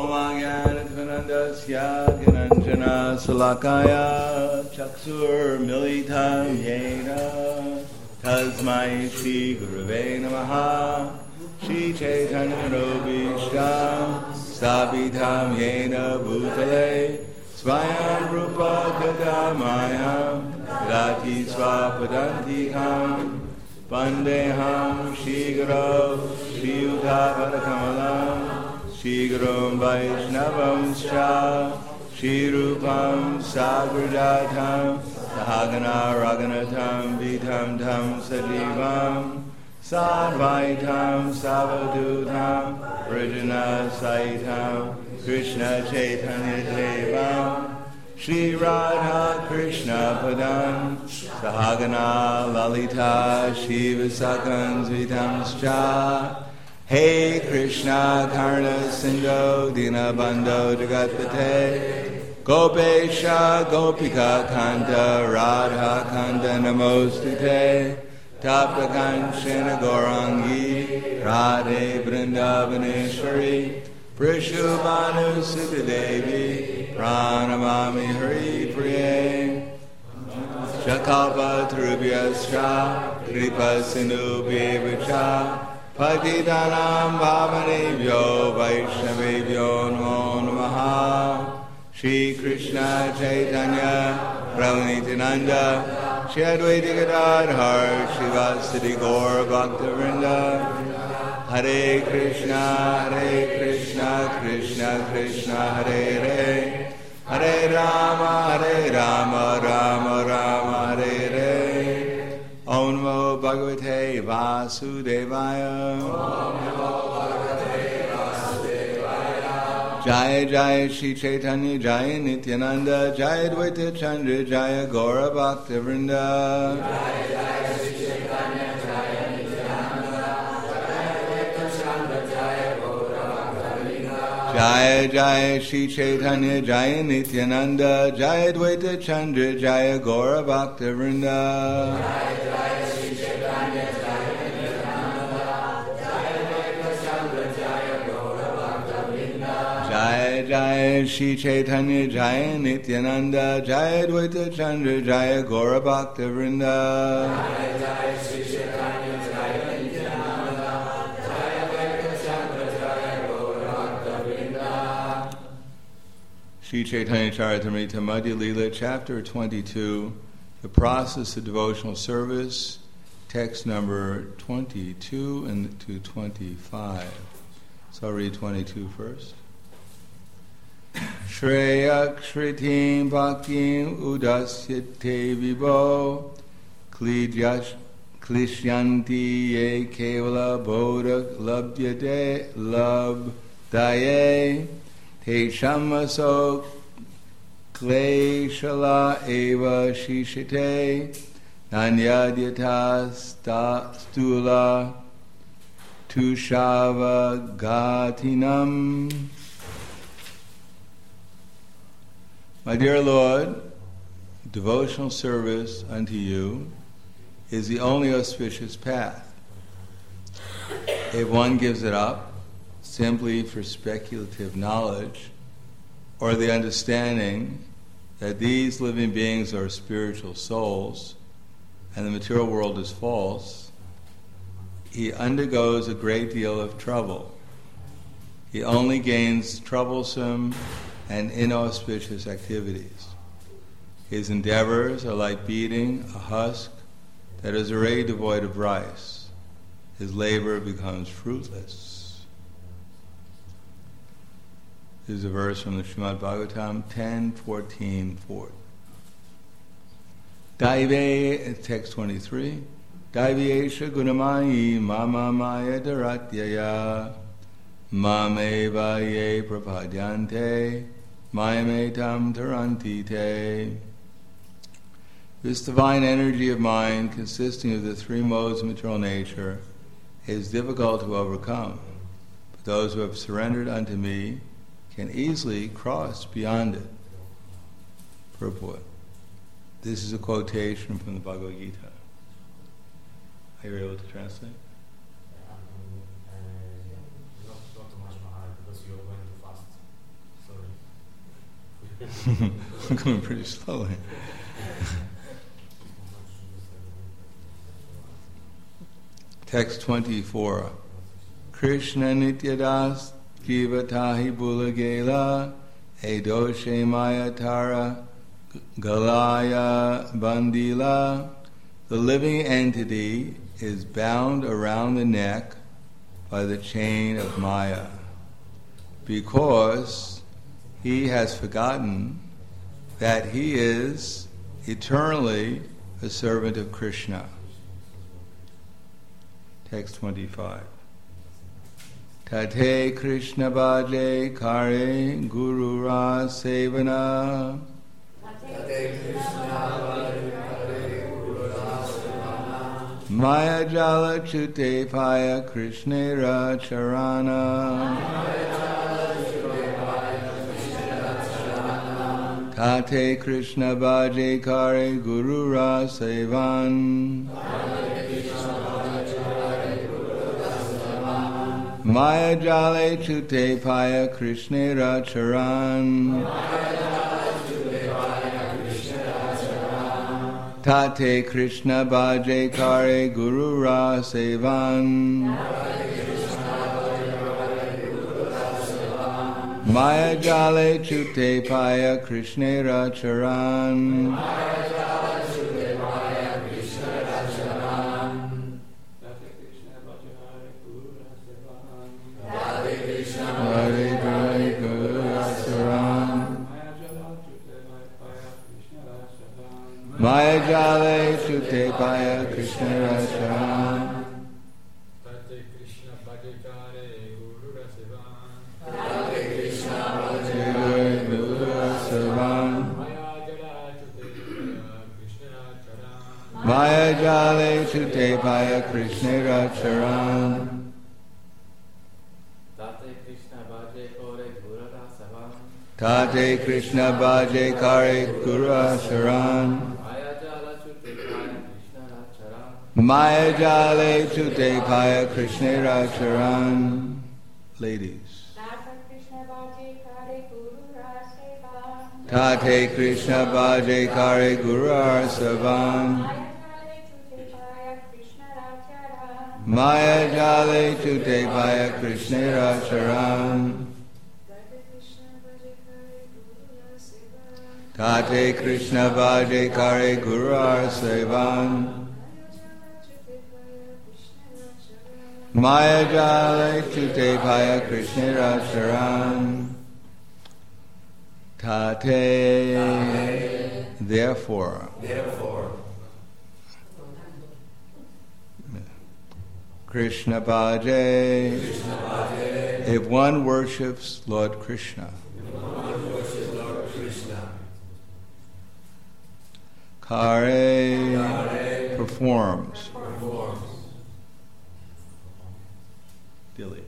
Omagyanatmanandasya Gananjana Salakaya Chaksurmilitam Yena Tasmai Shri Gurave Namaha Shri Chaitanya Manobishtam Sabitam Yena Bhutale Svayam Rupa Gadamayam Rati Swapadantikam Vandeham Shri Guru Shri Uttavadakamalam Shri Gurum Vaishnavam Scha Shri Rupam Sagrajatam Sahagana Raganatam Vitam Tam Sajivam Sadvaitam Savadutam Vrajana Saitam Krishna Chaitanya Devam Shri Radha Krishna Padam Sahagana Lalita Shiva Sakam Vitam Scha Hey Krishna Karna Sindhu Dinabandho Jagatpate Gopesha Gopika Kanta Radha Kanta Namostute Tapta Kanchana Gaurangi Radhe Vrindavaneshwari Prishubhanu Sita Devi Pranamami Hari Priye Shakalpa Tarubhyascha Kripa Sindhu Bhevacha Patitanam Bhavanebhyo Vaishnavebhyo Namo Namaha Shri Krishna Chaitanya Prabhu Nityananda Shri Advaita Gadadhar Shivasati Gaur Bhaktivinoda Hare Krishna Krishna Krishna Hare Hare Hare Rama Rama Rama Hare Hare Om Namo Bhagavate Vasudevaya. Om Namo Bhagavate Vasudevaya. Jaya Jaya Shri Chaitanya Jaya Nityananda Jaya Dvaita Chandra Jaya Gaura Bhakta Vrinda. Jaya Jaya Shri Chaitanya Jaya Nityananda Jaya Dvaita Chandra Jaya Gaura Bhakta Vrinda. Jaya Jaya Shri Chaitanya Jaya Nityananda Jaya Dvaita Chandra Jaya Gaura Bhakta Vrinda. Jaya Jaya Shri Chaitanya Jaya Nityananda Jaya Dvaita Chandra Jaya Gaura Bhakta Vrinda. Jaya Jaya Shri Chaitanya Jaya Nityananda Jaya Dvaita Chandra Jaya Gaura Bhakta Vrinda. Shri Chaitanya Charitamrita Madhya Lila, Chapter 22, The Process of Devotional Service, text number 22 and to 25. So I'll read 22 first. Shreyak Shritim Bhaktim Udasyate Vibho Klishyanti Ye Kevala Bodhak Labdyade Labdaye Te Shamaso Kleshala Eva Shishite Nanyadyata Stula Tushava Gatinam. My dear Lord, devotional service unto you is the only auspicious path. If one gives it up simply for speculative knowledge or the understanding that these living beings are spiritual souls and the material world is false, he undergoes a great deal of trouble. He only gains troublesome and inauspicious activities. His endeavors are like beating a husk that is already devoid of rice. His labor becomes fruitless. This is a verse from the Srimad Bhagavatam 10:14-4. Daive, text 23. Daivesha gunamayi mama maya daratyaya mameva ye prapadyante mayametam taranti te. This divine energy of mind, consisting of the three modes of material nature, is difficult to overcome. But those who have surrendered unto me can easily cross beyond it. Purport. This is a quotation from the Bhagavad Gita. Are you able to translate? Not too much, Maharaj, because you're going too fast. I'm going pretty slowly. Text 24. Krishna Nityadas Jivatahi Bulagela Edoshe Mayatara Galaya Bandila. The living entity is bound around the neck by the chain of Maya, because he has forgotten that he is eternally a servant of Krishna. Text 25. Tate Krishna Bhaje Kare Guru Ra Sevana. Maya Jala Chute Paya Krishnera Charana. Tate Krishna Bhaje Kare Guru Ra Sevan. Maya Jale Chute Paya Krishnera Charan. Tate Krishna Bhaje Kare Guru Ra Sevan. Maya Jale Chute Paya Krishnera Charan. Maya Jale Chute Paya Krishna Racharan. Tate Krishna Bhaje Kare Guru Rasevan. Tate Krishna Bhaje Kare Guru Rasevan. Maya Jale Chute Paya Krishna Racharan. Tate Krishna Bhaje Kare Guru Rasevan. Tate Krishna Bhaje Kare Guru Racharan. Maya Jale Chute Paya Krishna Racharan. Ladies. Tate Krishna Bhaje Kare Guru Arsavan. Maya Jale Chute Paya Krishna Racharan. Tate Krishna Bhaje Kare Guru Arsavan. Maya Jale Chute Paya Krishna Racharan. Tate. Therefore. Krishna Bhaje. If one worships Lord Krishna. Kare. Performs. Delete.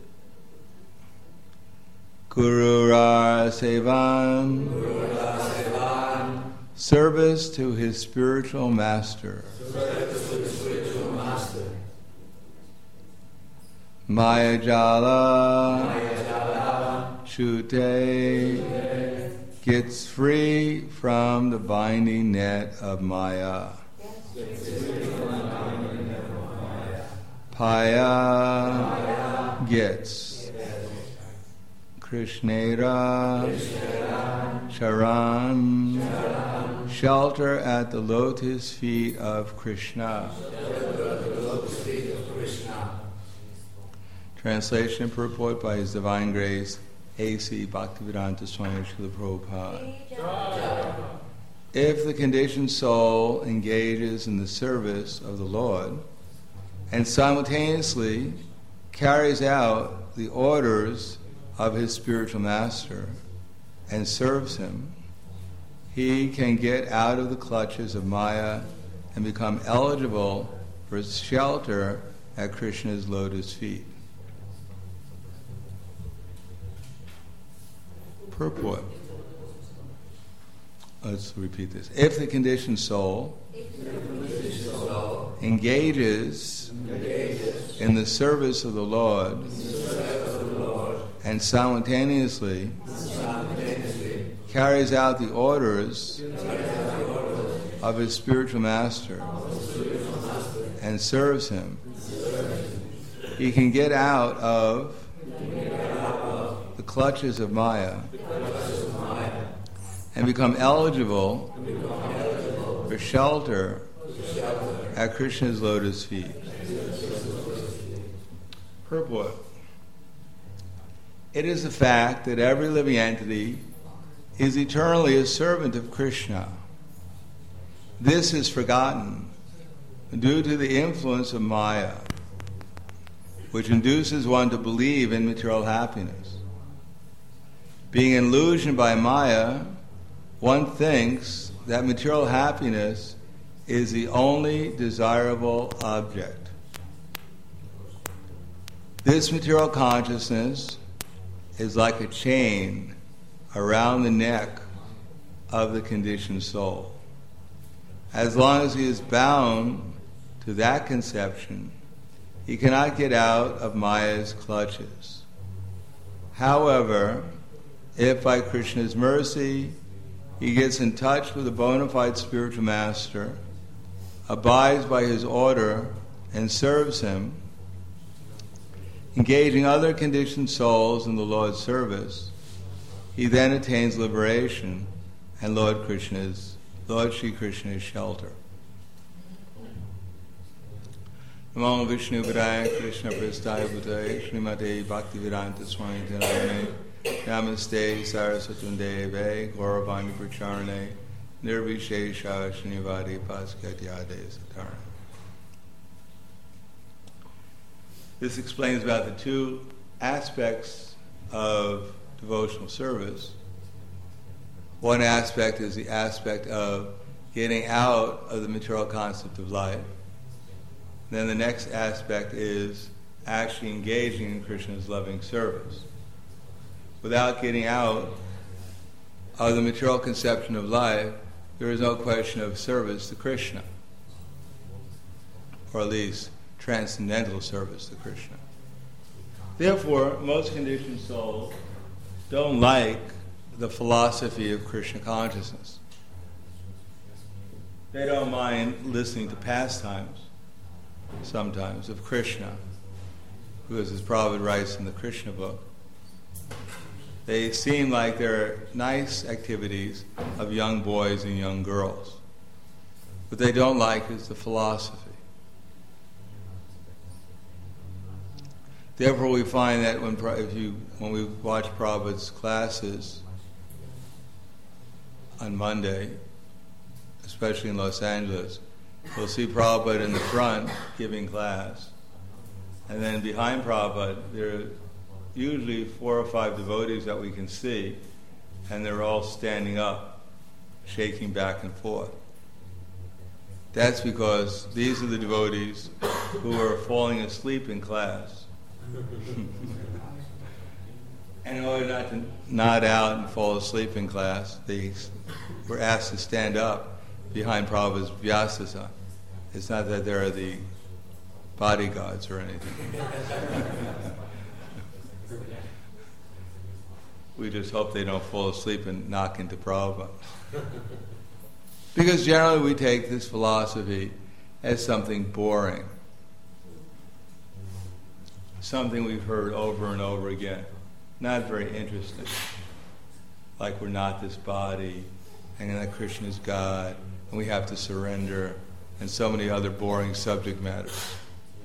Guru Ra Sevan. Service to his spiritual master. Maya Jala. Chute. Gets free from the binding net of Maya. Paya. Gets. Krishnera. Charan. Shelter at the lotus feet of Krishna. Translation and purport by His Divine Grace, A.C. Bhaktivedanta Swami Srila Prabhupada. If the conditioned soul engages in the service of the Lord and simultaneously carries out the orders of his spiritual master and serves him, he can get out of the clutches of Maya and become eligible for shelter at Krishna's lotus feet. Purport. Let's repeat this. If the conditioned soul engages in the service of the Lord and simultaneously carries out the orders of his spiritual master and serves him, he can get out of the clutches of Maya and become eligible for shelter at Krishna's lotus feet. Purport. It is a fact that every living entity is eternally a servant of Krishna. This is forgotten due to the influence of Maya, which induces one to believe in material happiness. Being illusioned by Maya, one thinks that material happiness is the only desirable object. This material consciousness is like a chain around the neck of the conditioned soul. As long as he is bound to that conception, he cannot get out of Maya's clutches. However, if by Krishna's mercy he gets in touch with a bona fide spiritual master, abides by his order, and serves him, engaging other conditioned souls in the Lord's service, he then attains liberation and Lord Shri Krishna's shelter. Namo Vishnu Vidaya Krishna Prestaya Bhutaya Srimate Bhaktivedanta Swami Dhanayane Namaste Saraswatundeve Gauravani Pracharane Nirvishesha Srinivadi Paskatyade Satarana. This explains about the two aspects of devotional service. One aspect is the aspect of getting out of the material concept of life. Then the next aspect is actually engaging in Krishna's loving service. Without getting out of the material conception of life, there is no question of service to Krishna, or at least transcendental service to Krishna. Therefore, most conditioned souls don't like the philosophy of Krishna consciousness. They don't mind listening to pastimes, sometimes, of Krishna, because as Prabhupada writes in the Krishna book, they seem like they're nice activities of young boys and young girls. What they don't like is the philosophy. Therefore, we find that when we watch Prabhupada's classes on Monday, especially in Los Angeles, we'll see Prabhupada in the front giving class, and then behind Prabhupada there are usually 4 or 5 devotees that we can see, and they're all standing up, shaking back and forth. That's because these are the devotees who are falling asleep in class. And in order not to nod out and fall asleep in class, they were asked to stand up behind Prabhupada's Vyasasana. It's not that they're the bodyguards or anything. We just hope they don't fall asleep and knock into Prabhupada. Because generally we take this philosophy as something boring, something we've heard over and over again, not very interesting. Like we're not this body, and that Krishna is God, and we have to surrender, and so many other boring subject matters.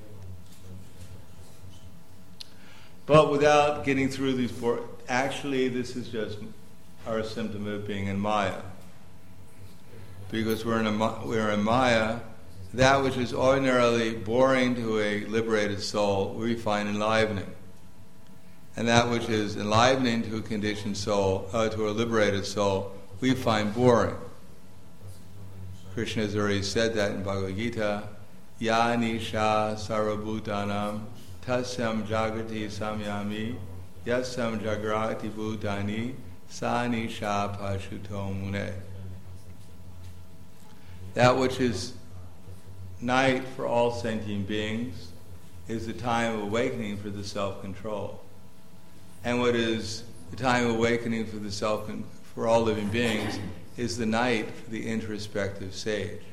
But without getting through these actually this is just our symptom of being in Maya. Because we're in Maya, that which is ordinarily boring to a liberated soul, we find enlivening. And that which is enlivening to a conditioned soul, to a liberated soul, we find boring. Krishna has already said that in Bhagavad Gita, Ya nisha sarvabhutanam tasyam jagati samyami yasam jagrati bhutani sa nisha pashuto mune. That which is night for all sentient beings is the time of awakening for the self-control. And what is the time of awakening for all living beings is the night for the introspective sage.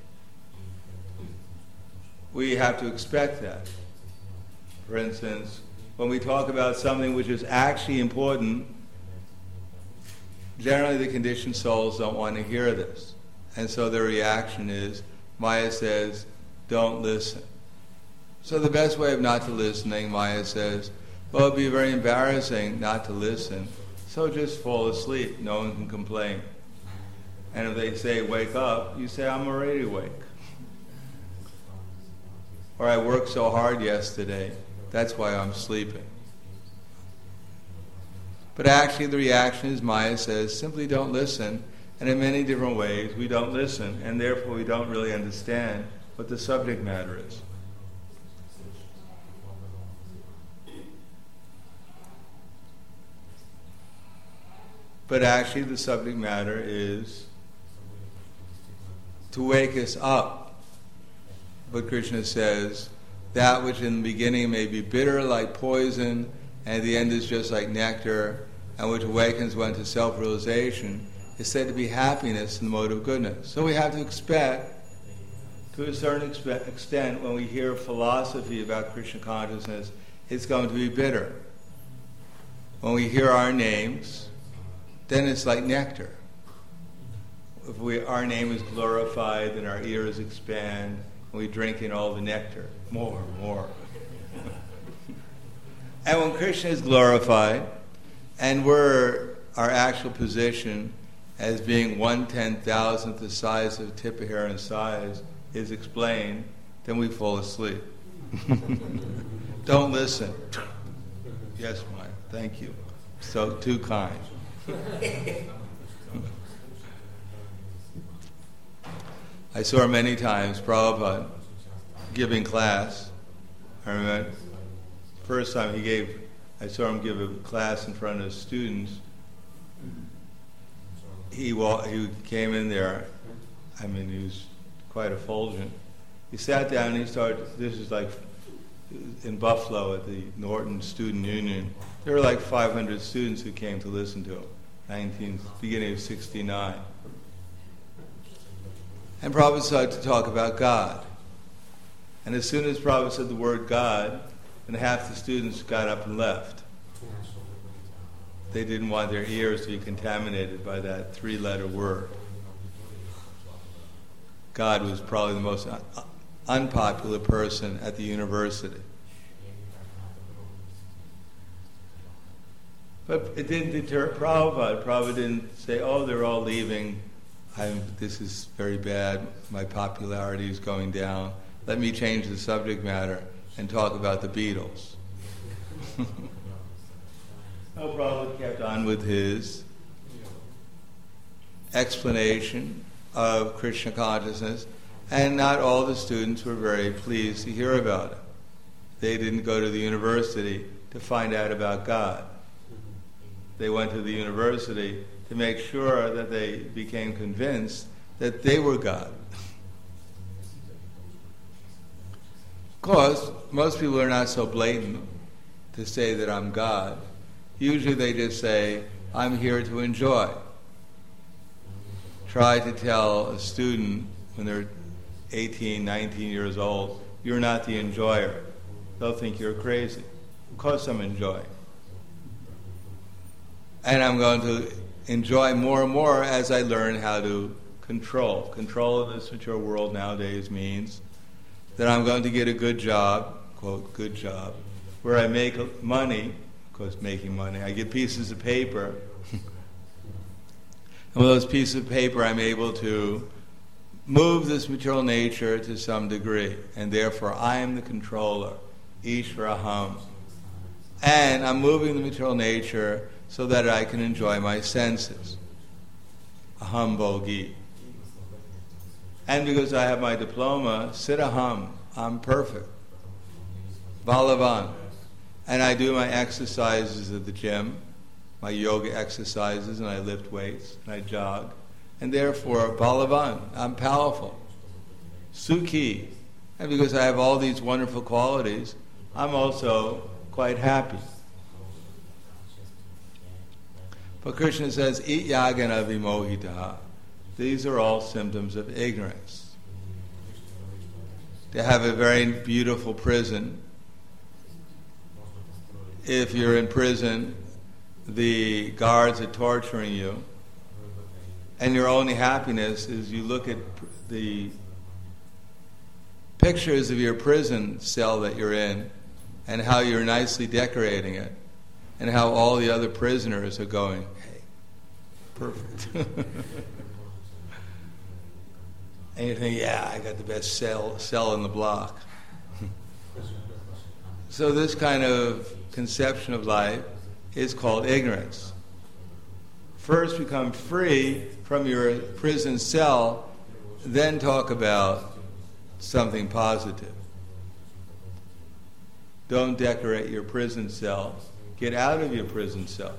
We have to expect that. For instance, when we talk about something which is actually important, generally the conditioned souls don't want to hear this. And so their reaction is, Maya says, don't listen. So the best way of not to listening, Maya says, well, it'd be very embarrassing not to listen, so just fall asleep. No one can complain. And if they say, wake up, you say, I'm already awake. Or I worked so hard yesterday, that's why I'm sleeping. But actually the reaction is, Maya says, simply don't listen. And in many different ways, we don't listen, and therefore we don't really understand what the subject matter is. But actually the subject matter is to wake us up. But Krishna says, that which in the beginning may be bitter like poison, and at the end is just like nectar, and which awakens one to self-realization, is said to be happiness in the mode of goodness. So we have to expect, to a certain extent, when we hear philosophy about Krishna consciousness, it's going to be bitter. When we hear our names, then it's like nectar. If our name is glorified, then our ears expand, and we drink in all the nectar. More. And when Krishna is glorified, and our actual position as being 1/10,000th the size of a tip of hair in size is explained, then we fall asleep. Don't listen. Yes, Mike, thank you. So too kind. I saw many times Prabhupada giving class. I remember first time I saw him give a class in front of students. He came in there, he was quite effulgent. He sat down and he started, this is like in Buffalo at the Norton Student Union. There were like 500 students who came to listen to him, beginning of 69. And Prabhupada started to talk about God. And as soon as Prabhupada said the word God, then half the students got up and left. They didn't want their ears to be contaminated by that 3-letter word. God was probably the most unpopular person at the university. But it didn't deter Prabhupada. Prabhupada didn't say, oh, they're all leaving. This is very bad. My popularity is going down. Let me change the subject matter and talk about the Beatles. No, Prabhupada kept on with his explanation of Krishna consciousness, and not all the students were very pleased to hear about it. They didn't go to the university to find out about God. They went to the university to make sure that they became convinced that they were God. Of course, most people are not so blatant to say that I'm God. Usually they just say, I'm here to enjoy. Try to tell a student when they're 18, 19 years old, you're not the enjoyer. They'll think you're crazy. Of course I'm enjoying. And I'm going to enjoy more and more as I learn how to control. Control of this mature world nowadays means that I'm going to get a good job, quote, good job, where I make money, of course making money, I get pieces of paper, and with those pieces of paper I'm able to move this material nature to some degree, and therefore I am the controller, Ishvaraham. And I'm moving the material nature so that I can enjoy my senses. Aham Bhogi. And because I have my diploma, Siddhaham, I'm perfect. Balavan. And I do my exercises at the gym, my yoga exercises, and I lift weights, and I jog. And therefore, Balavan, I'm powerful. Sukhi. And because I have all these wonderful qualities, I'm also quite happy. But Krishna says, "It yagana vimohitaha." These are all symptoms of ignorance. To have a very beautiful prison, if you're in prison, the guards are torturing you, and your only happiness is you look at the pictures of your prison cell that you're in, and how you're nicely decorating it, and how all the other prisoners are going, "Hey, perfect." And you think, "Yeah, I got the best cell in the block." So this kind of conception of life is called ignorance. First become free from your prison cell, then talk about something positive. Don't decorate your prison cell. Get out of your prison cell.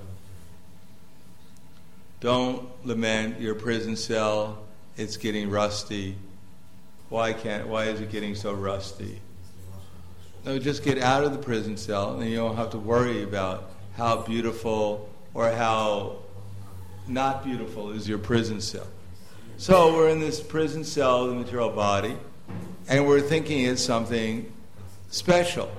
Don't lament your prison cell, it's getting rusty. Why is it getting so rusty? No, just get out of the prison cell, and you don't have to worry about how beautiful or how not beautiful is your prison cell. So we're in this prison cell, the material body, and we're thinking it's something special.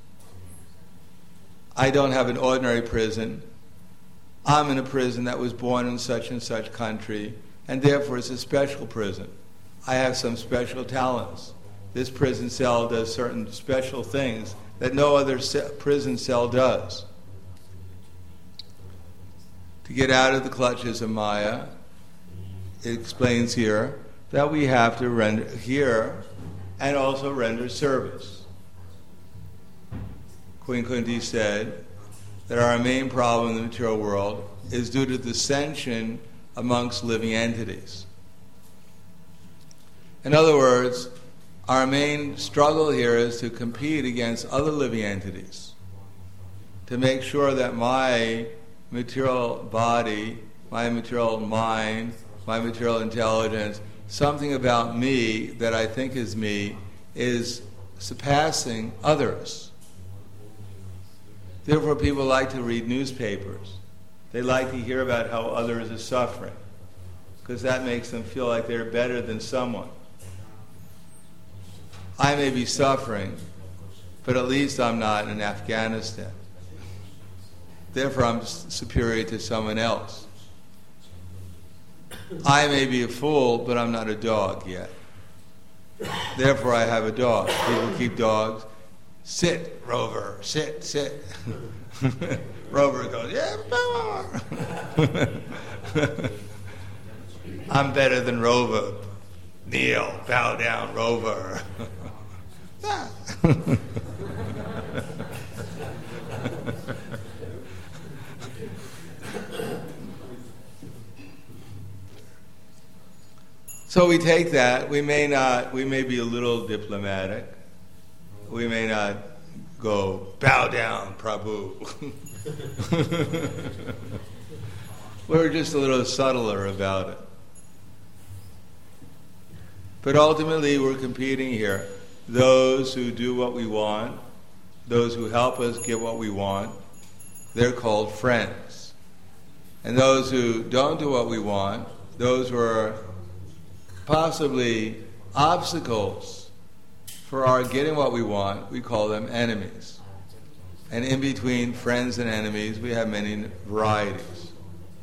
I don't have an ordinary prison. I'm in a prison that was born in such and such country, and therefore it's a special prison. I have some special talents. This prison cell does certain special things that no other prison cell does. To get out of the clutches of Maya, it explains here that we have to render here and also render service. Queen Kunti said that our main problem in the material world is due to dissension amongst living entities. In other words, our main struggle here is to compete against other living entities, to make sure that my material body, my material mind, my material intelligence, something about me that I think is me, is surpassing others. Therefore, people like to read newspapers. They like to hear about how others are suffering, because that makes them feel like they're better than someone. I may be suffering, but at least I'm not in Afghanistan. Therefore, I'm superior to someone else. I may be a fool, but I'm not a dog yet. Therefore, I have a dog. People keep dogs. Sit, Rover. Sit, sit. Rover goes, yeah, I'm better than Rover. Kneel, bow down, Rover. So we take that. We may be a little diplomatic. We may not go, bow down, Prabhu. We're just a little subtler about it. But ultimately, we're competing here. Those who do what we want, those who help us get what we want, they're called friends. And those who don't do what we want, those who are possibly obstacles for our getting what we want, we call them enemies. And in between friends and enemies, we have many varieties.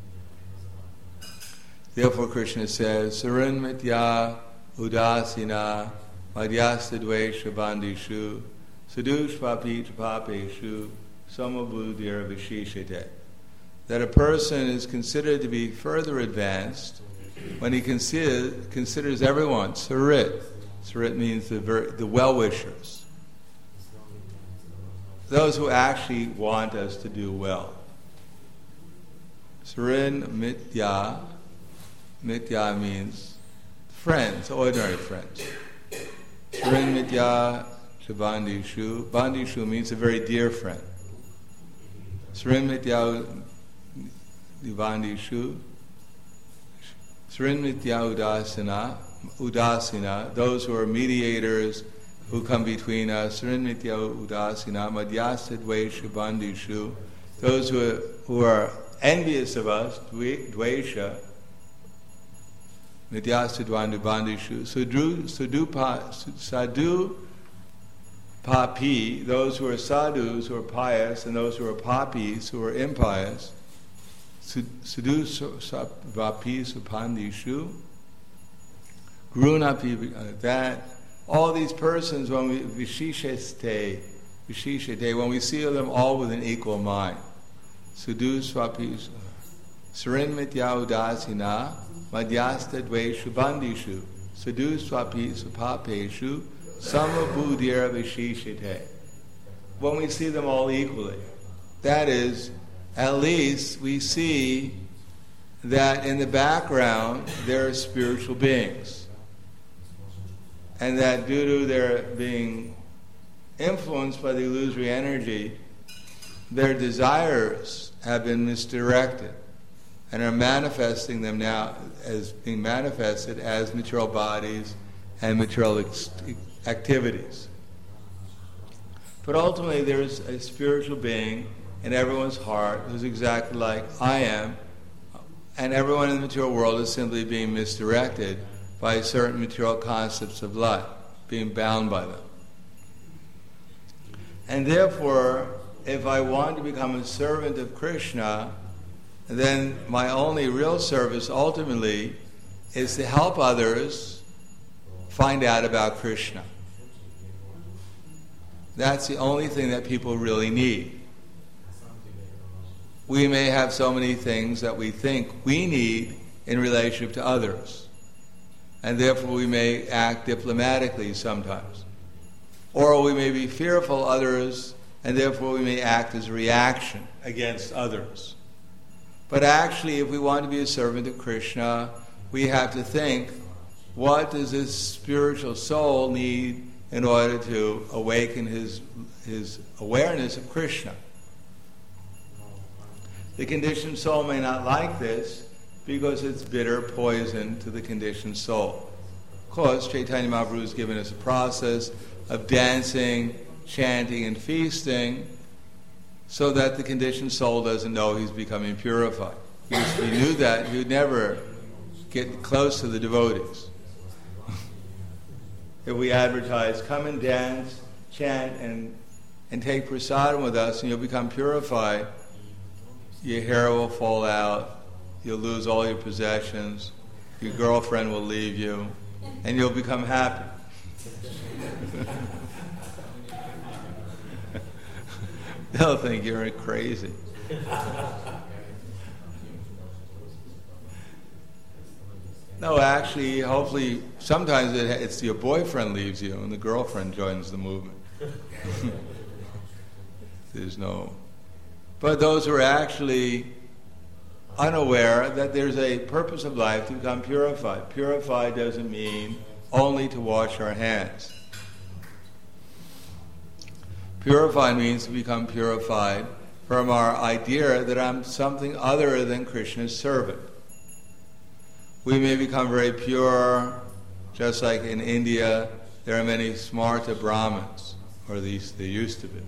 Therefore, Krishna says, Sarin mitya udasina madhyasta dvesha bandishu sadush papit papeshu samabudhir vishishate. That a person is considered to be further advanced when he considers everyone sarit. Sarit means the well-wishers. Those who actually want us to do well. Sarin mitya. Mitya means friends, ordinary friends. Sarin mitya bandishu. Bandishu means a very dear friend. Sarin mitya bandishu. Sarin mitya udasina, those who are mediators who come between us. Sarin mitya udasina madhyasta dvesha bandishu, those who are envious of us, dvesha, mityasta dvandu bandhishu, sadhu papi, those who are sadhus, who are pious, and those who are papis, who are impious, sadhu vapi supandishu, grunapi, that all these persons, when we vishishate, when we see them all with an equal mind, sadhu swapi sarin mitya udasina madhyasta dveshu bandishu sadhu swapi supapeshu samabudhira vishishate. When we see them all equally, that is, at least we see that in the background there are spiritual beings, and that due to their being influenced by the illusory energy, their desires have been misdirected and are manifesting them now as being manifested as material bodies and material activities. But ultimately there's a spiritual being in everyone's heart who's exactly like I am, and everyone in the material world is simply being misdirected by certain material concepts of life, being bound by them. And therefore, if I want to become a servant of Krishna, then my only real service ultimately is to help others find out about Krishna. That's the only thing that people really need. We may have so many things that we think we need in relationship to others, and therefore we may act diplomatically sometimes. Or we may be fearful of others, and therefore we may act as a reaction against others. But actually, if we want to be a servant of Krishna, we have to think, what does this spiritual soul need in order to awaken his awareness of Krishna? The conditioned soul may not like this because it's bitter poison to the conditioned soul. Of course, Chaitanya Mahaprabhu has given us a process of dancing, chanting, and feasting so that the conditioned soul doesn't know he's becoming purified. Because if he knew that, he would never get close to the devotees. If we advertise, come and dance, chant, and take prasadam with us, and you'll become purified, your hair will fall out, you'll lose all your possessions, your girlfriend will leave you, and you'll become happy. They'll think you're crazy. No, actually, hopefully, sometimes it's your boyfriend leaves you and the girlfriend joins the movement. But those who are actually unaware that there's a purpose of life to become purified. Purified doesn't mean only to wash our hands. Purified means to become purified from our idea that I'm something other than Krishna's servant. We may become very pure, just like in India, there are many Smarta Brahmins, or at least there used to be.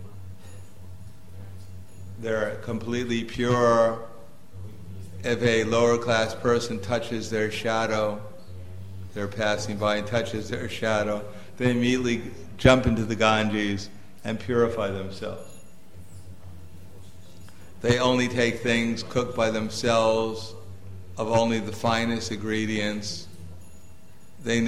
They're completely pure. If a lower class person touches their shadow, they're passing by and touches their shadow, they immediately jump into the Ganges and purify themselves. They only take things cooked by themselves, of only the finest ingredients. They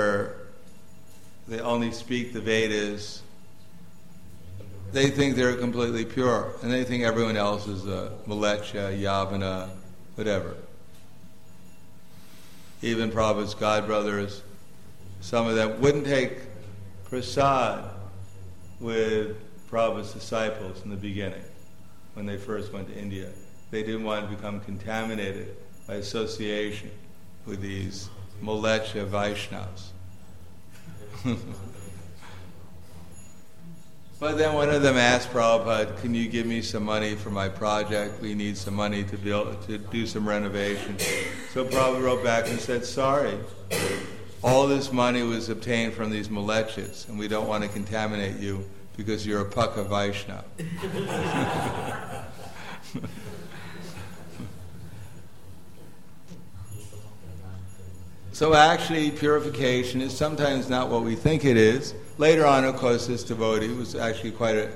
only speak the Vedas. They think they're completely pure, and they think everyone else is a Malecha, Yavana, whatever. Even Prabhupada's godbrothers, some of them wouldn't take prasad with Prabhupada's disciples in the beginning, when they first went to India. They didn't want to become contaminated by association with these Malecha Vaishnavas. But then one of them asked Prabhupada, can you give me some money for my project? We need some money to do some renovation. So Prabhupada wrote back and said, sorry, all this money was obtained from these Malechas, and we don't want to contaminate you because you're a Paka Vaishnava. So actually, purification is sometimes not what we think it is. Later on, of course, this devotee was actually quite an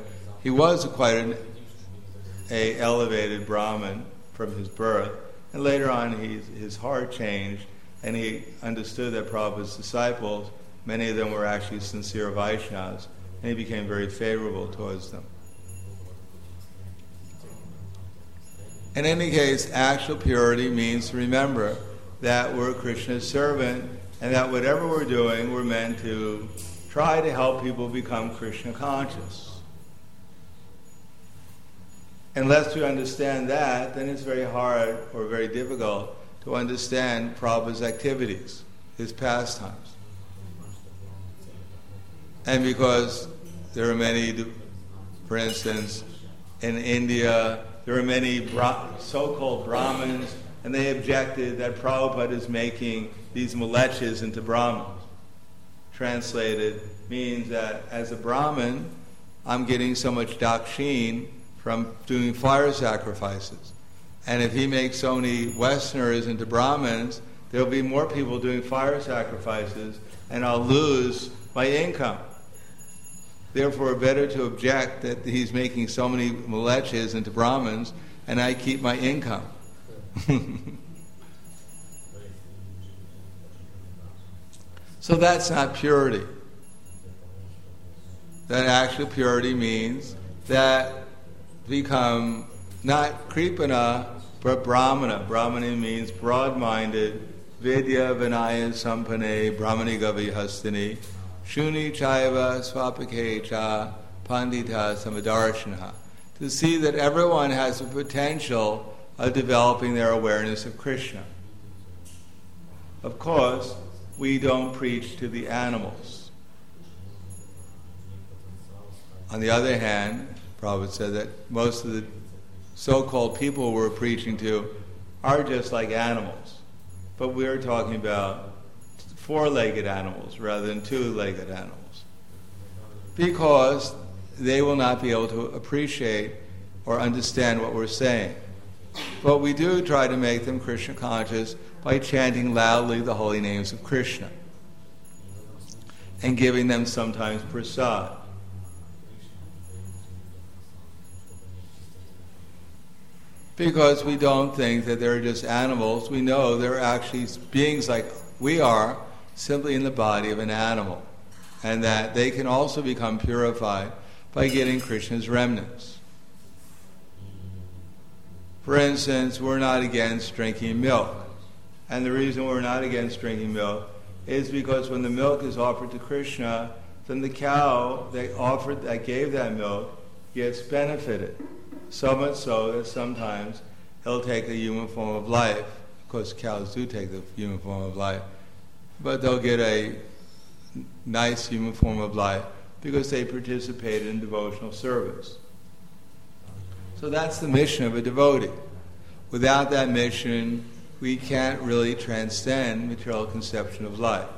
elevated Brahmin from his birth, and later on his heart changed, and he understood that Prabhupada's disciples, many of them were actually sincere Vaishnavas, and he became very favorable towards them. In any case, actual purity means to remember that we're Krishna's servant, and that whatever we're doing, we're meant to try to help people become Krishna conscious. Unless we understand that, then it's very hard or very difficult to understand Prabhupada's activities, his pastimes. And because there are many, for instance, in India, there are many so-called Brahmins, and they objected that Prabhupada is making these mlechas into Brahmins. Translated means that as a Brahmin, I'm getting so much dakshin from doing fire sacrifices. And if he makes so many Westerners into Brahmins, there'll be more people doing fire sacrifices, and I'll lose my income. Therefore, better to object that he's making so many mlechas into Brahmins, and I keep my income. So that's not purity. That actual purity means that become not Kripana, but Brahmana. Brahmana means broad-minded, Vidya Vinaya Sampane Brahmaniga Vihastini Shuni Chaiva Swapake Cha Pandita Samadarshana. To see that everyone has the potential of developing their awareness of Krishna. Of course, we don't preach to the animals. On the other hand, Prabhupada said that most of the so-called people we're preaching to are just like animals. But we're talking about four-legged animals rather than two-legged animals. Because they will not be able to appreciate or understand what we're saying. But we do try to make them Krishna conscious by chanting loudly the holy names of Krishna and giving them sometimes prasad. Because we don't think that they're just animals. We know they're actually beings like we are, simply in the body of an animal. And that they can also become purified by getting Krishna's remnants. For instance, we're not against drinking milk. And the reason we're not against drinking milk is because when the milk is offered to Krishna, then the cow that gave that milk gets benefited. So much so that sometimes he'll take a human form of life. Of course, cows do take the human form of life. But they'll get a nice human form of life because they participated in devotional service. So that's the mission of a devotee. Without that mission, we can't really transcend material conception of life.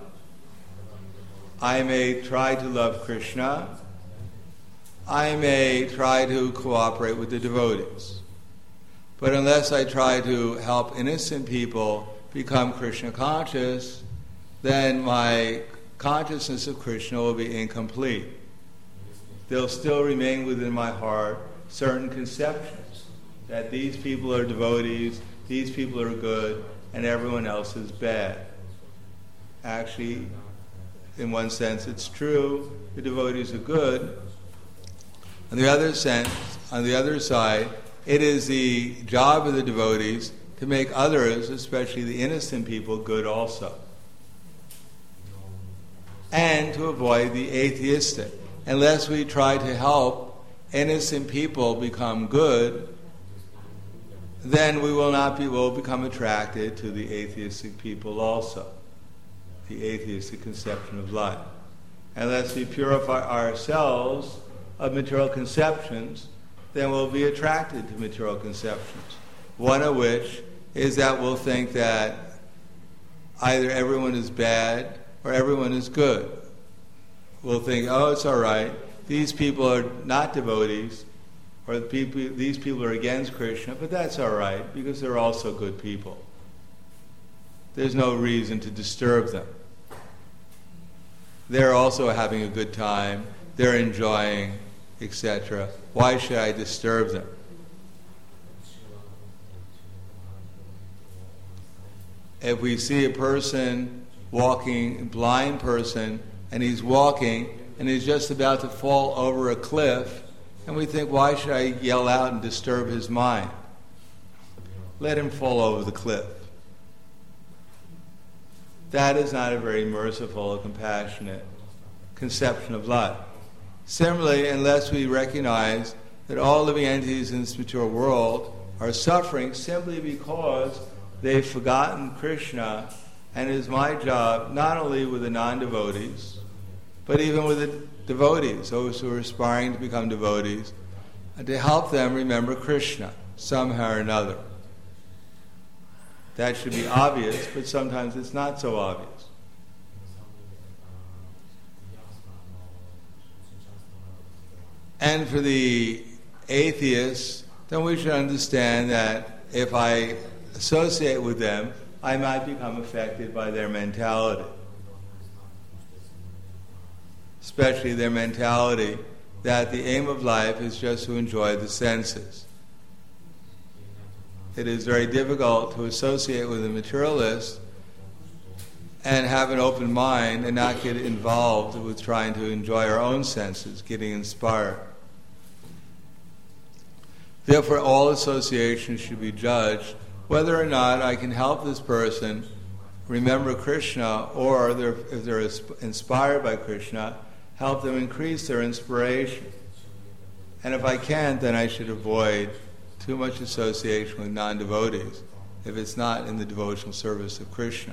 I may try to love Krishna. I may try to cooperate with the devotees. But unless I try to help innocent people become Krishna conscious, then my consciousness of Krishna will be incomplete. There'll still remain within my heart certain conceptions that these people are devotees, these people are good, and everyone else is bad. Actually, in one sense, it's true, the devotees are good. On the other side, it is the job of the devotees to make others, especially the innocent people, good also. And to avoid the atheistic. Unless we try to help innocent people become good, then we'll become attracted to the atheistic people also, the atheistic conception of life. Unless we purify ourselves of material conceptions, then we'll be attracted to material conceptions. One of which is that we'll think that either everyone is bad or everyone is good. We'll think, oh, it's all right. These people are not devotees, or these people are against Krishna, but that's all right because they're also good people. there's no reason to disturb them. They're also having a good time, they're enjoying, etc. Why should I disturb them? If we see a person walking, a blind person, and he's walking, and he's just about to fall over a cliff, and we think, why should I yell out and disturb his mind? Let him fall over the cliff. That is not a very merciful or compassionate conception of life. Similarly, unless we recognize that all living entities in this material world are suffering simply because they've forgotten Krishna, and it is my job, not only with the non-devotees, but even with the devotees, those who are aspiring to become devotees, to help them remember Krishna somehow or another. That should be obvious, but sometimes it's not so obvious. And for the atheists, then we should understand that if I associate with them, I might become affected by their mentality. Especially their mentality that the aim of life is just to enjoy the senses. It is very difficult to associate with a materialist and have an open mind and not get involved with trying to enjoy our own senses, getting inspired. Therefore, all associations should be judged whether or not I can help this person remember Krishna, or if they're inspired by Krishna, help them increase their inspiration. And if I can't, then I should avoid too much association with non-devotees if it's not in the devotional service of Krishna.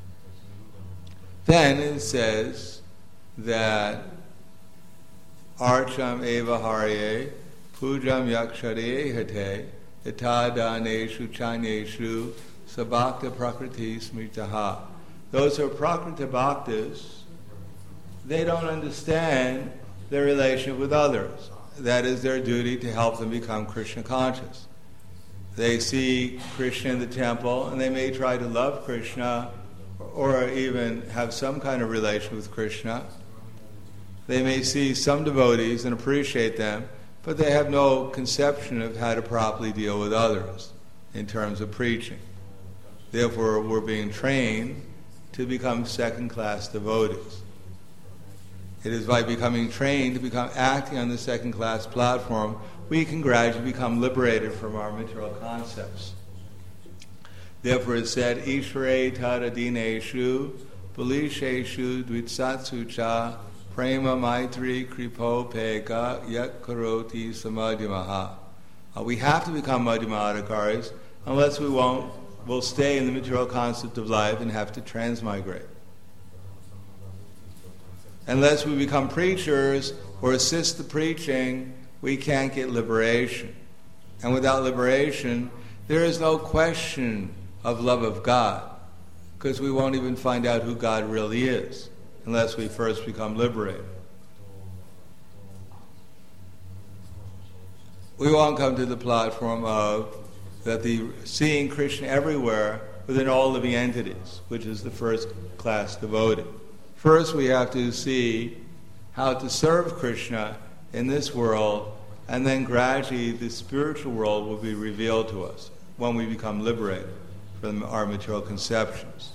Then it says that Archam eva harye pujam yakshare hate yata daneshu chanyeshu sabhakta prakriti smritaha. Those who are prakriti bhaktas, they don't understand their relation with others. That is their duty to help them become Krishna conscious. They see Krishna in the temple and they may try to love Krishna or even have some kind of relation with Krishna. They may see some devotees and appreciate them, but they have no conception of how to properly deal with others in terms of preaching. Therefore, we're being trained to become second-class devotees. It is by becoming trained to become acting on the second-class platform, we can gradually become liberated from our material concepts. Therefore it said, Ishvare tada dineshu, balisheshu dvitsatsu cha, prema maitri kripo peka yat karoti samadhimaha. We have to become madhyamadhikaris, unless we'll stay in the material concept of life and have to transmigrate. Unless we become preachers or assist the preaching, we can't get liberation. And without liberation, there is no question of love of God, because we won't even find out who God really is unless we first become liberated. We won't come to the platform of seeing Krishna everywhere within all living entities, which is the first class devotee. First, we have to see how to serve Krishna in this world, and then gradually the spiritual world will be revealed to us when we become liberated from our material conceptions.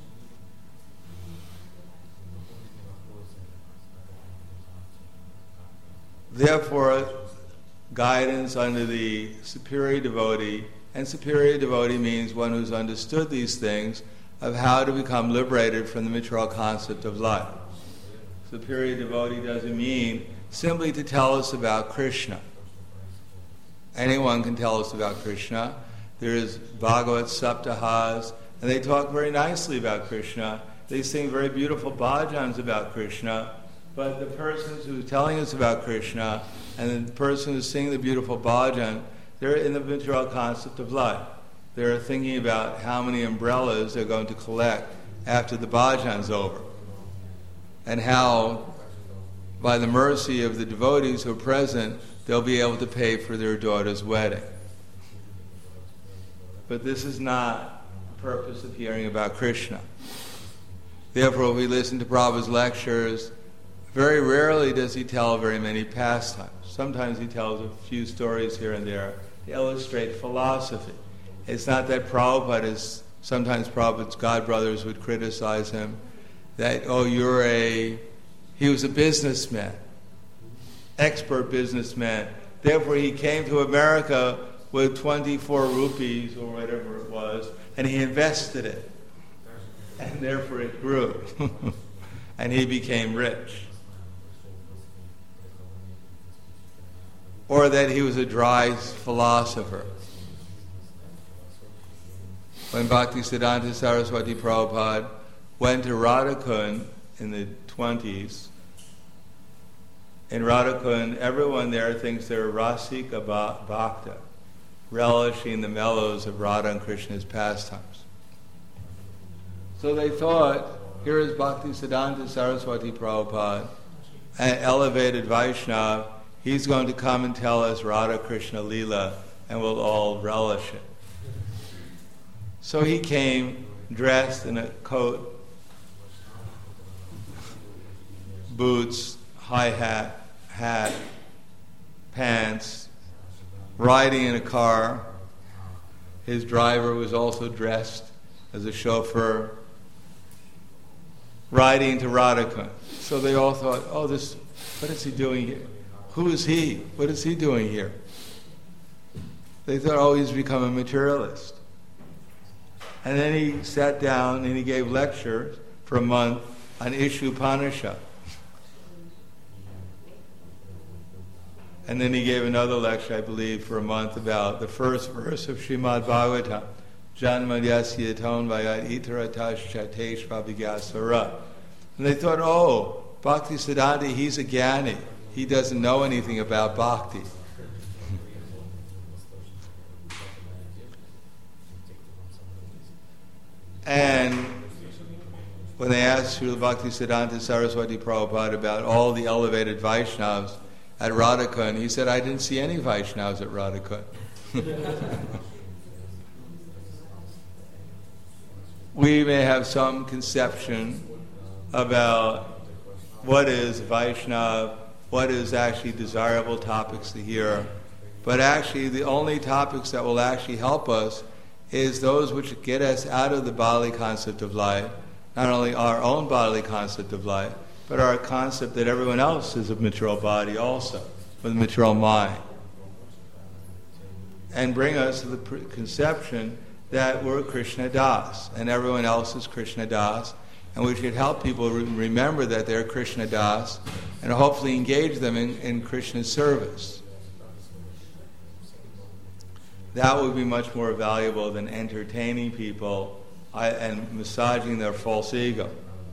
Therefore, guidance under the superior devotee, and superior devotee means one who's understood these things, of how to become liberated from the material concept of life. Superior devotee doesn't mean simply to tell us about Krishna. Anyone can tell us about Krishna. There is Bhagavad Saptahas, and they talk very nicely about Krishna. They sing very beautiful bhajans about Krishna, but the person who's telling us about Krishna and the person who's singing the beautiful bhajan, they're in the material concept of life. They're thinking about how many umbrellas they're going to collect after the bhajan's over, and how, by the mercy of the devotees who are present, they'll be able to pay for their daughter's wedding. But this is not purpose of hearing about Krishna. Therefore, if we listen to Prabhupada's lectures, very rarely does he tell very many pastimes. Sometimes he tells a few stories here and there to illustrate philosophy. It's not that Prabhupada is, sometimes Prabhupada's godbrothers would criticize him, that, he was a businessman, expert businessman. Therefore, he came to America with 24 rupees or whatever it was, and he invested it. And therefore it grew. And he became rich. Or that he was a dry philosopher. When Bhaktisiddhanta Saraswati Prabhupada went to Radhakund in the 20s, in Radhakund, everyone there thinks they're Rasika Bhakta, relishing the mellows of Radha and Krishna's pastimes. So they thought, here is Bhaktisiddhanta Saraswati Prabhupada, an elevated Vaishnava. He's going to come and tell us Radha Krishna Leela, and we'll all relish it. So he came dressed in a coat, boots, high hat, pants, riding in a car. His driver was also dressed as a chauffeur, riding to Radhakund. So they all thought, what is he doing here? Who is he? What is he doing here? They thought, he's become a materialist. And then he sat down and he gave lectures for a month on Ishupanishad. And then he gave another lecture, I believe, for a month about the first verse of Srimad Bhagavatam, Janma Yaton Vayat Itaratash Chatesh Vabigyasara. And they thought, Bhaktisiddhanta, he's a Jnani. He doesn't know anything about bhakti. And when they asked Srila Bhaktisiddhanta Saraswati Prabhupada about all the elevated Vaishnavas at Radhakund, he said, I didn't see any Vaishnavas at Radhakund. We may have some conception about what is Vaishnava, what is actually desirable topics to hear, but actually the only topics that will actually help us is those which get us out of the bodily concept of life, not only our own bodily concept of life, but our concept that everyone else is a material body also, with a material mind. And bring us to the conception that we're Krishna Das, and everyone else is Krishna Das, and we should help people remember that they're Krishna Das, and hopefully engage them in Krishna's service. That would be much more valuable than entertaining people and massaging their false ego.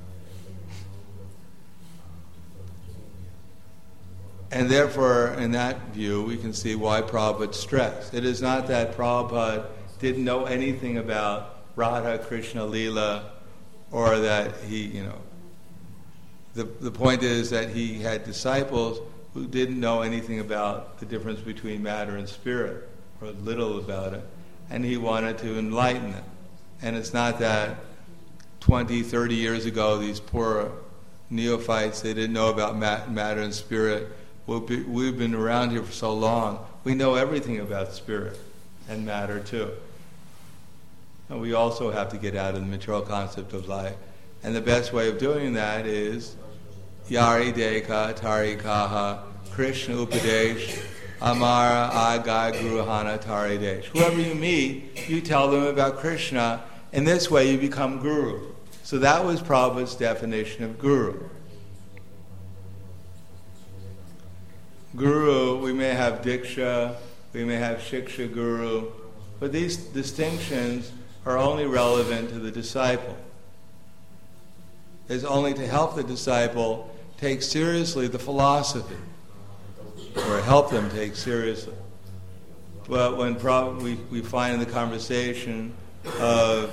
And therefore, in that view, we can see why Prabhupada stressed. It is not that Prabhupada didn't know anything about Radha Krishna Leela, or that he, the point is that he had disciples who didn't know anything about the difference between matter and spirit, or little about it, and he wanted to enlighten them. And it's not that 20, 30 years ago, these poor neophytes, they didn't know about matter and spirit. We've been around here for so long, we know everything about spirit and matter too. And we also have to get out of the material concept of life. And the best way of doing that is Yari Deka Tarikaha Krishna Upadesh Amara Agai Guruhana Taridesh. Whoever you meet, you tell them about Krishna. In this way you become guru. So that was Prabhupada's definition of guru. Guru, we may have Diksha, we may have Shiksha Guru, but these distinctions are only relevant to the disciple. It's only to help the disciple take seriously the philosophy, or help them take seriously. But when we find in the conversation of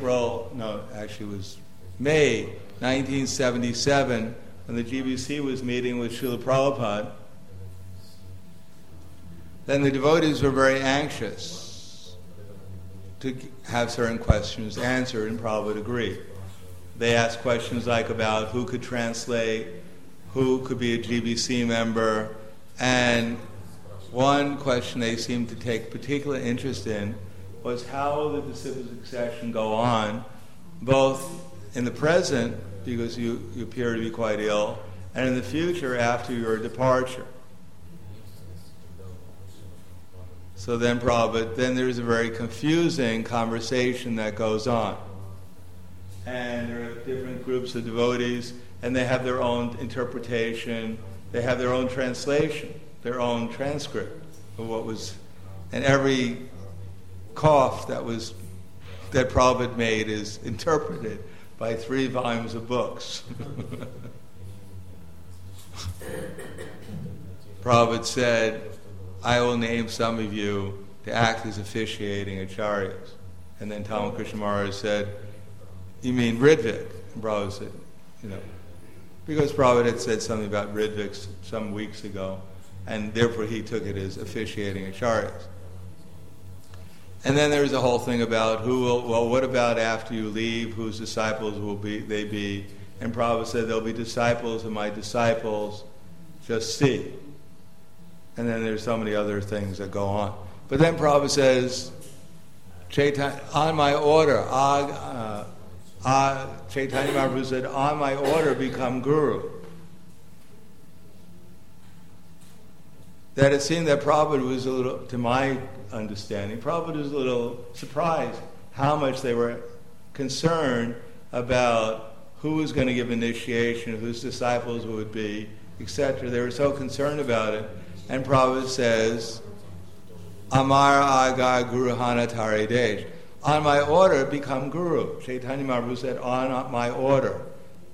May 1977, when the GBC was meeting with Srila Prabhupada, then the devotees were very anxious. to have certain questions answered, and Prabhupada would agree. They asked questions like about who could translate, who could be a GBC member, and one question they seemed to take particular interest in was how will the disciple succession go on, both in the present, because you appear to be quite ill, and in the future after your departure. So then there's a very confusing conversation that goes on. And there are different groups of devotees, and they have their own interpretation, they have their own translation, their own transcript of what was, and every cough that Prabhupada made is interpreted by 3 volumes of books. Prabhupada said, I will name some of you to act as officiating acharyas. And then Tamal Krishna Maharaj said, you mean Ridvik? And Prabhupada said, because Prabhupada had said something about Ridvik some weeks ago, and therefore he took it as officiating acharyas. And then there's a whole thing about what about after you leave, whose disciples will they be? And Prabhupada said, there'll be disciples of my disciples, just see. And then there's so many other things that go on. But then Prabhupada says, on my order, Chaitanya Mahaprabhu said, on my order become guru. That it seemed that Prabhupada was a little, to my understanding, Prabhupada was a little surprised how much they were concerned about who was going to give initiation, whose disciples would be, etc. They were so concerned about it. And Prabhupada says, Amar Aga Guru Hana Tare Desh. On my order, become guru. Chaitanya Mahaprabhu said, on my order.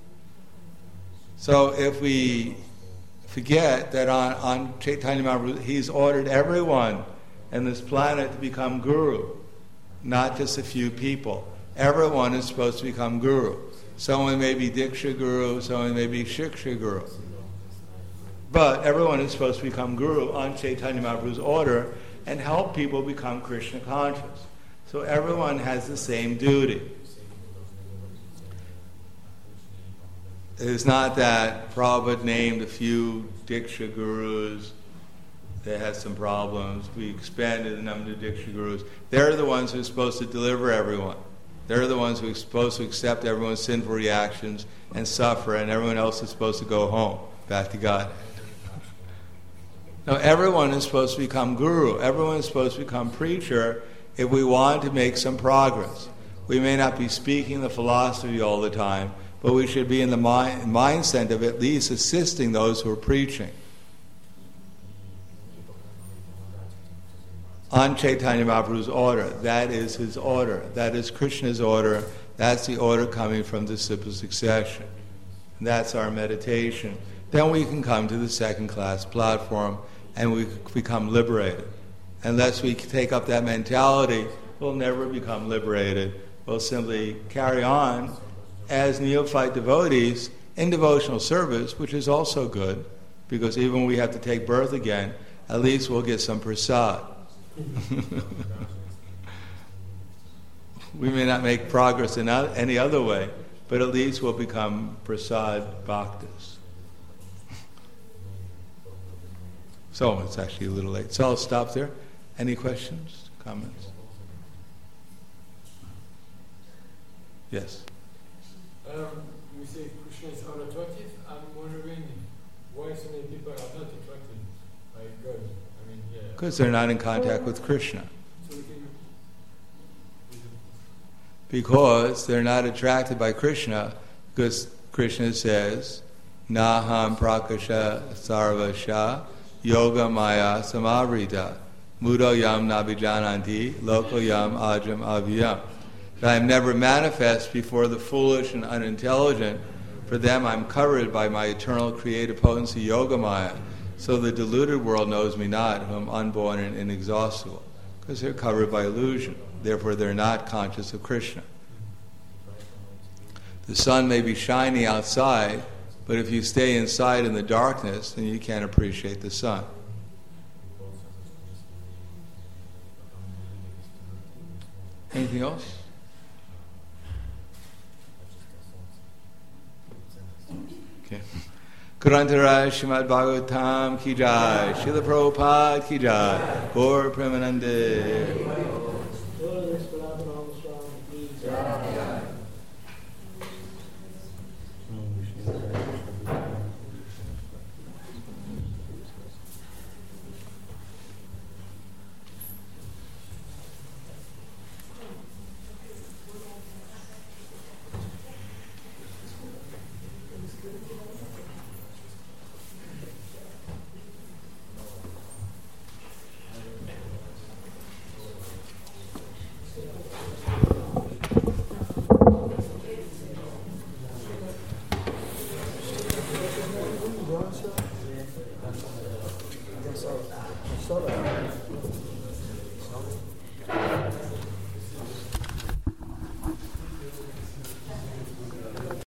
So if we forget that on Chaitanya Mahaprabhu, he's ordered everyone in this planet to become guru, not just a few people. Everyone is supposed to become guru. Someone may be Diksha Guru, someone may be Shiksha Guru. But everyone is supposed to become guru on Chaitanya Mahaprabhu's order and help people become Krishna conscious. So everyone has the same duty. It is not that Prabhupada named a few Diksha Gurus that had some problems. We expanded the number of Diksha Gurus. They're the ones who are supposed to deliver everyone. They're the ones who are supposed to accept everyone's sinful reactions and suffer, and everyone else is supposed to go home, back to God. Now, everyone is supposed to become guru. Everyone is supposed to become preacher if we want to make some progress. We may not be speaking the philosophy all the time, but we should be in the mindset of at least assisting those who are preaching. On Chaitanya Mahaprabhu's order. That is his order. That is Krishna's order. That's the order coming from the disciple succession. And that's our meditation. Then we can come to the second class platform and we become liberated. Unless we take up that mentality, we'll never become liberated. We'll simply carry on as neophyte devotees in devotional service, which is also good, because even when we have to take birth again, at least we'll get some prasad. We may not make progress in any other way, but at least we'll become prasad bhaktas. So it's actually a little late. So I'll stop there. Any questions, comments? Yes. You say Krishna is unattractive. I'm wondering why so many people are not attracted by God. I mean, yeah. Because they're not in contact with Krishna. Because they're not attracted by Krishna, because Krishna says, Naham prakasha sarvasha yoga maya samavrita mudo yam nabijananti loko yam ajam aviyam. That I am never manifest before the foolish and unintelligent. For them I'm covered by my eternal creative potency yoga maya. So the deluded world knows me not, who am unborn and inexhaustible. Because they're covered by illusion. Therefore they're not conscious of Krishna. The sun may be shining outside, but if you stay inside in the darkness, then you can't appreciate the sun. Anything else? Okay. Kurantaraj Srimad Bhagavatam ki jai, Srila Prabhupada ki jai, Gaur Premanande.